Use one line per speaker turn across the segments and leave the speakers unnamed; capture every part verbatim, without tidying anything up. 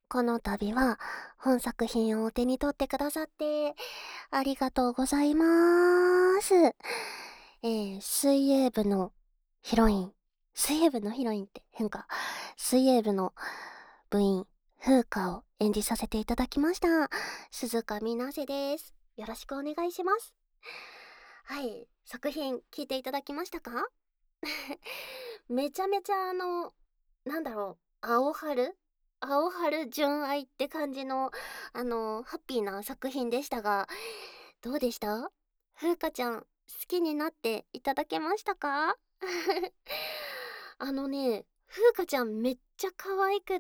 この度は本作品をお手に取ってくださってありがとうございます。えー、水泳部のヒロイン、水泳部のヒロインって変か。水泳部の部員、風花を演じさせていただきました。鈴鹿みなせです。よろしくお願いします。はい、作品聞いていただきましたか？めちゃめちゃあの、なんだろう、青春青春純愛って感じの、あの、ハッピーな作品でしたが、どうでした？風花ちゃん、好きになっていただけましたか？あのね、風花ちゃんめっちゃ可愛くって、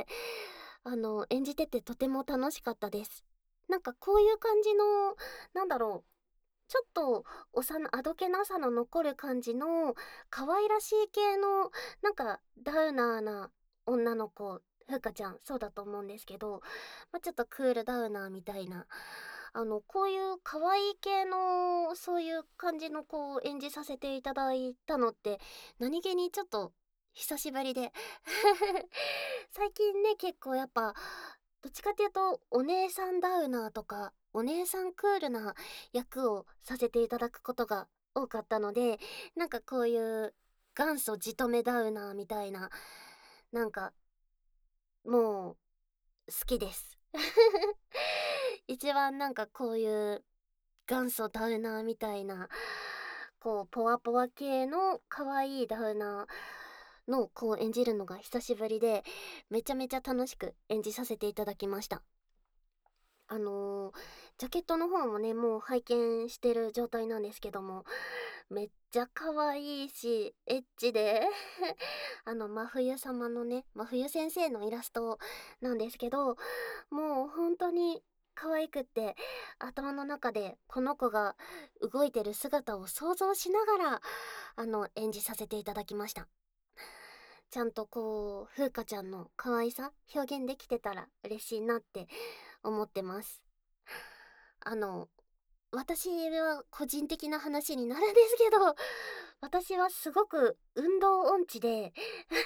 あの、演じててとても楽しかったです。なんかこういう感じの、なんだろう、ちょっとおさなあどけなさの残る感じの可愛らしい系のなんかダウナーな女の子、ふうかちゃんそうだと思うんですけど、まあ、ちょっとクールダウナーみたいな、あのこういう可愛い系のそういう感じの子を演じさせていただいたのって何気にちょっと久しぶりで最近ね結構やっぱどっちかっていうとお姉さんダウナーとかお姉さんクールな役をさせていただくことが多かったので、なんかこういう元祖じとめダウナーみたいな、なんかもう好きです一番なんかこういう元祖ダウナーみたいな、こうポワポワ系の可愛いダウナーの子を演じるのが久しぶりで、めちゃめちゃ楽しく演じさせていただきました。あのージャケットの方もねもう拝見してる状態なんですけども、めっちゃ可愛いしエッチであの真冬様のね真冬先生のイラストなんですけど、もう本当に可愛くって、頭の中でこの子が動いてる姿を想像しながらあの演じさせていただきました。ちゃんとこう風花ちゃんの可愛さ表現できてたら嬉しいなって思ってます。あの私は個人的な話になるんですけど、私はすごく運動音痴で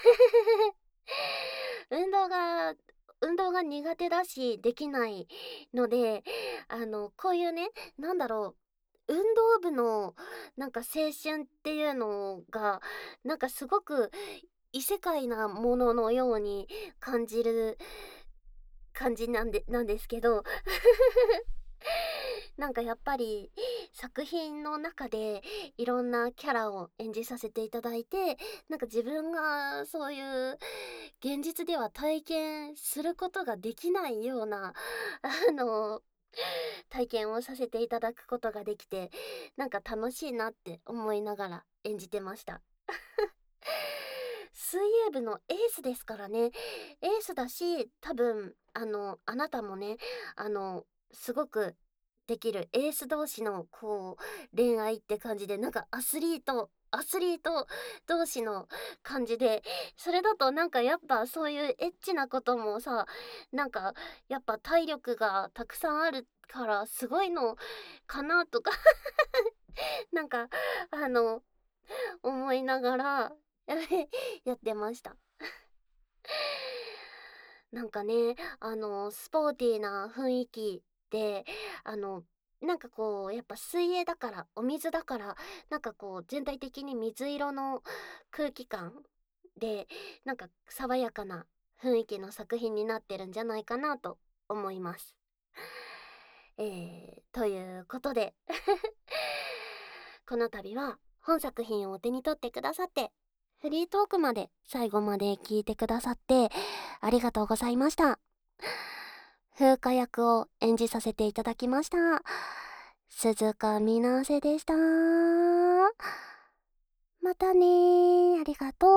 運動が運動が苦手だしできないので、あのこういうね、なんだろう、運動部のなんか青春っていうのがなんかすごく異世界なもののように感じる感じなんでなんですけどなんかやっぱり作品の中でいろんなキャラを演じさせていただいて、なんか自分がそういう現実では体験することができないようなあの体験をさせていただくことができて、なんか楽しいなって思いながら演じてました水泳部のエースですからね。エースだし、多分あのあなたもね、あのすごくできるエース同士のこう恋愛って感じで、なんかアスリートアスリート同士の感じで、それだとなんかやっぱそういうエッチなこともさ、なんかやっぱ体力がたくさんあるからすごいのかなとかなんかあの思いながらやってましたなんかね、あのスポーティーな雰囲気で、あのなんかこうやっぱ水泳だからお水だから、なんかこう全体的に水色の空気感で、なんか爽やかな雰囲気の作品になってるんじゃないかなと思います。えー、ということでこの度は本作品をお手に取ってくださって、フリートークまで最後まで聞いてくださってありがとうございました。風花役を演じさせていただきました鈴鹿みなせでした。またねー、ありがとう。